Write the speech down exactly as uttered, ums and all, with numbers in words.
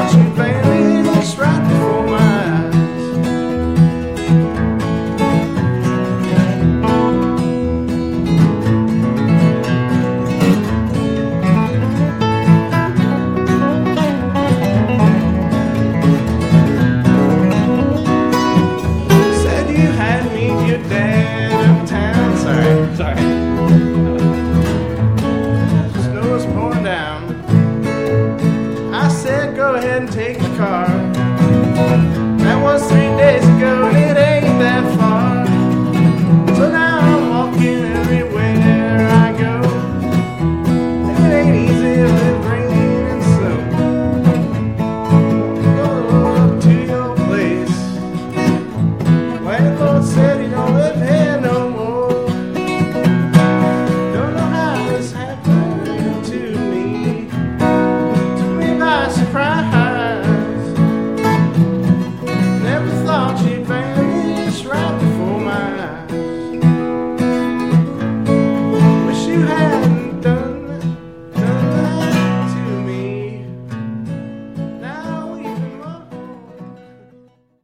watched you vanish right before my eyes. Said you had to meet your dad uptown. Sorry, sorry. Snow was pouring down. I said, go ahead and take the car.